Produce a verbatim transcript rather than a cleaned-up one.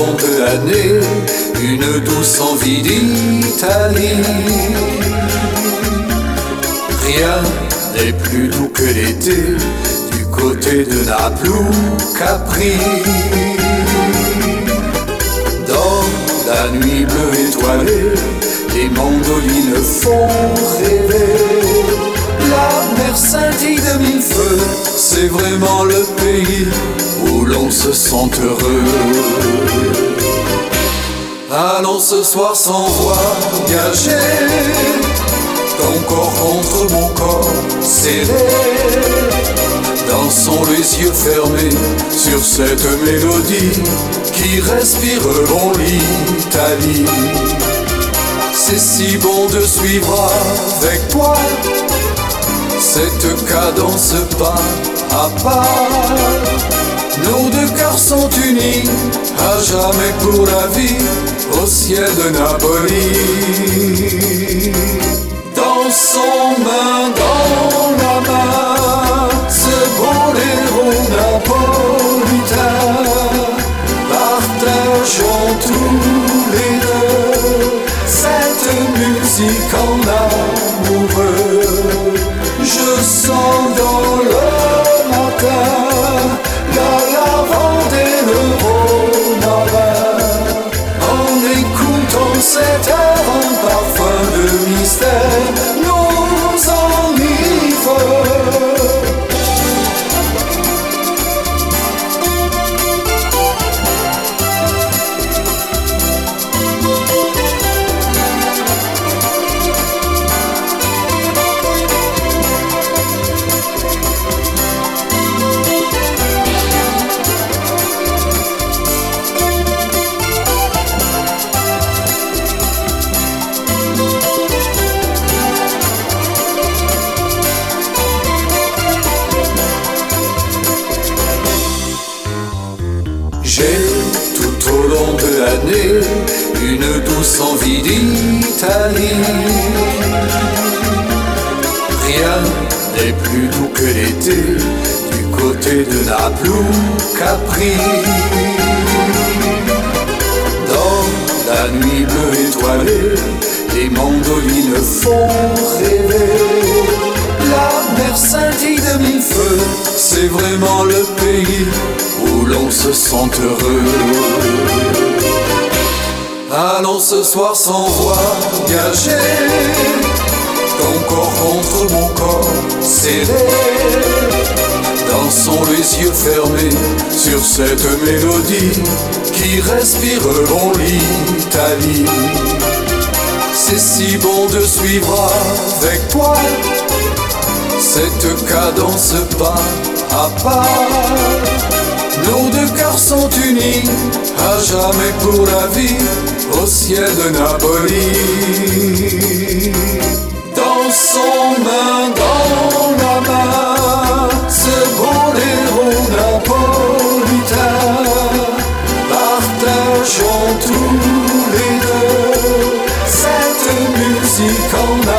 long de l'année, une douce envie d'Italie. Rien n'est plus doux que l'été, du côté de Naples ou Capri. Dans la nuit bleue étoilée, les mandolines font rêver. La mer scintille de mille feux, c'est vraiment le pays où l'on se sent heureux. Allons ce soir sans voyager, ton corps contre mon corps serré. Dansons les yeux fermés sur cette mélodie qui respireront l'Italie. C'est si bon de suivre avec toi cette cadence pas à pas. Nos deux cœurs sont unis à jamais pour la vie au ciel de Napoli. Dansons main dans la main ce boléro napolitain. Partageons tous les deux cette musique en amoureux. Je sens dans le matin la lavande et le romarin. En écoutant cet air, un parfum de mystère nous enivre. J'ai tout au long de l'année une douce envie d'Italie. Rien n'est plus doux que l'été, du côté de Naples ou Capri. Dans la nuit bleue étoilée, les mandolines font rêver. La mer scintille de mille feux, c'est vraiment le pays où l'on se sent heureux. Allons ce soir sans voyager, ton corps contre mon corps serré. Dansons les yeux fermés sur cette mélodie qui respireront l'Italie. C'est si bon de suivre avec toi cette cadence pas à pas. Nos deux cœurs sont unis à jamais pour la vie au ciel de Napoli. Dansons main dans la main ce boléro napolitain. Partageons tous les deux cette musique en